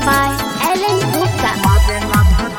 by Alan Gupta.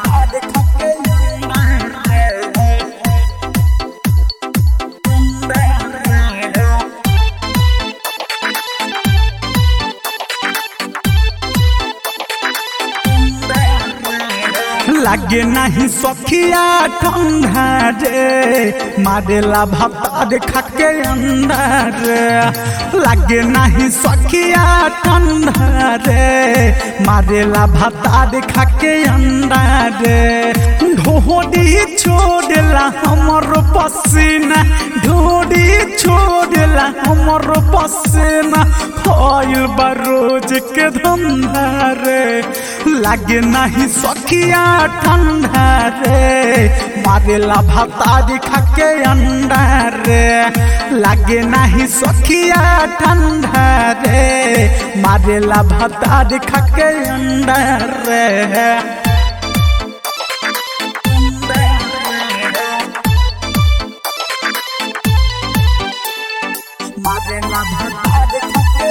लागे नहीं सखिया ठंडा रे मारेला भात खाके अंडा रे। लागे नहीं सखिया ठंडा रे मारेला भात खाके अंडा रे। ढोडी छोड़ला हमर पसीना, ढोडी छोड़ला हमर पसीना, फल बरोज के धंधा रे। लागे नहीं सखिया ठंडा रे मारेला भात खाके अंडा रे। लागे नहीं सखिया ठंडा रे मारेला भात खाके अंडा रे। मारेला भात खाके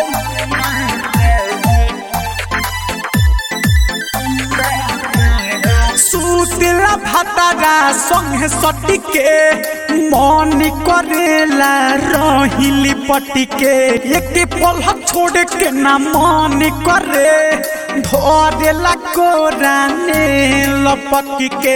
सुतला भातारा संगे सटिके मन करेला रहिली पटिके। एक पल छोड़ के ना मन करे धरेला कोराने लपक के।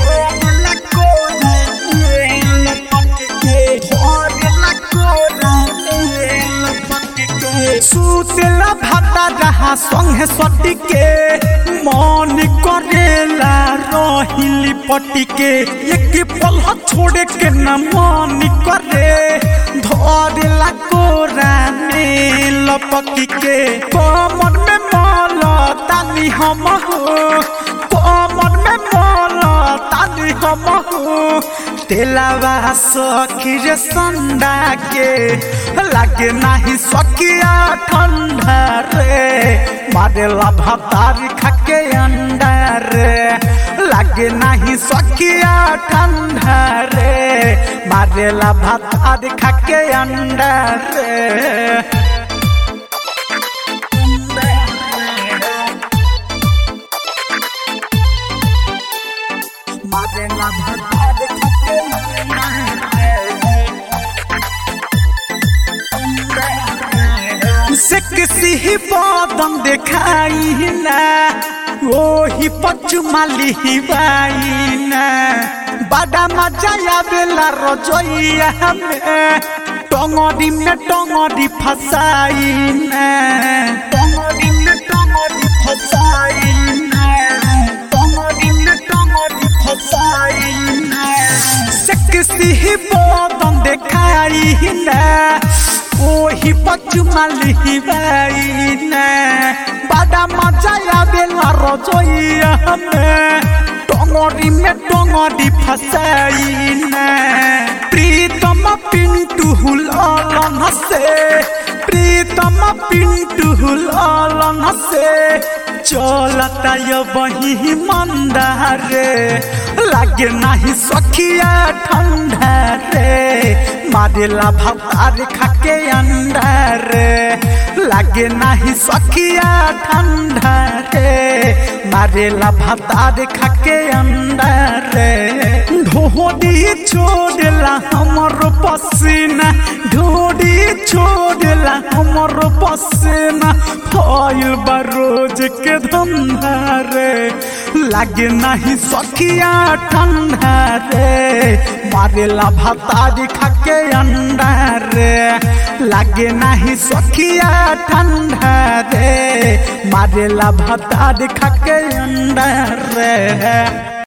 सुतला भातारा संगे सटिके मन करेला रहिली पटिके। एक पल छोड़ के न मन करे धरेला कोराने लपक के। कमर में मल तानी हम हो, कमर में मल तानी हम हो, तेलावा सखी रे संडा के। लागे नहीं सखिया ठंडा रे मारेला भात खाके अंडा रे। लागे नहीं सखिया ठंडा रे मारेला भात खाके अंडा रे। मारेला भात से किसी ही बादम दिखाई ना वही पचमाली ही बाई ना। बड़ा मजा आवेला रजोइया में टंगड़ी फसाई ना, टंगड़ी में टंगड़ी फसाई ना, टंगड़ी में टंगड़ी फसाई ना। से किसी ही बादम दिखाई ना वही पचमाली ही बाई ना। बड़ा मजा आवेला रजोइया में टंगड़ी फसाई ना। प्रीतम पिंटू हुलालन से, प्रीतम पिंटू हुलालन से चलता ये वही मंदा रे। लागे नहीं सखिया ठंडा रे मारेला भात खाके अंडा रे। लागे नहीं सखिया ठंडा रे मारेला भात खाके अंडा रे। ढोडी छोड़ला हमर पसीना, ढोडी छोड़ला हमर पसीना, फल बरोज के धंधा रे। लागे नहीं सखिया ठंडा रे मारेला भात खाके अंडा रे। लागे नहीं सखिया ठंडा रे मारेला भात खाके अंडा रे।